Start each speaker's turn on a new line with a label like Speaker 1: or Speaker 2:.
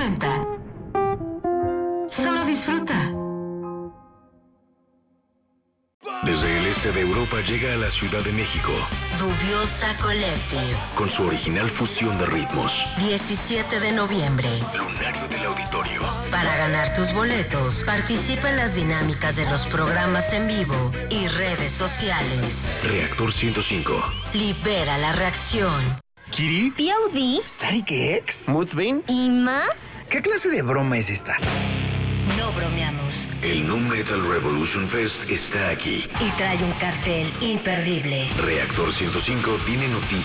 Speaker 1: presenta. Solo disfruta.
Speaker 2: Desde el este de Europa llega a la Ciudad de México.
Speaker 3: Dubiosa Collective.
Speaker 2: Con su original fusión de ritmos.
Speaker 3: 17 de noviembre.
Speaker 2: Lunario del Auditorio.
Speaker 3: Para ganar tus boletos, participa en las dinámicas de los programas en vivo y redes sociales.
Speaker 2: Reactor 105.
Speaker 3: Libera la reacción.
Speaker 4: ¿Kiri?
Speaker 5: POD.
Speaker 4: ¿Static X?
Speaker 6: ¿Mudvayne?
Speaker 5: ¿Y más?
Speaker 4: ¿Qué clase de broma es esta?
Speaker 3: No bromeamos.
Speaker 2: El Nu Metal Revolution Fest está aquí.
Speaker 3: Y trae un cartel imperdible.
Speaker 2: Reactor 105 tiene noticias.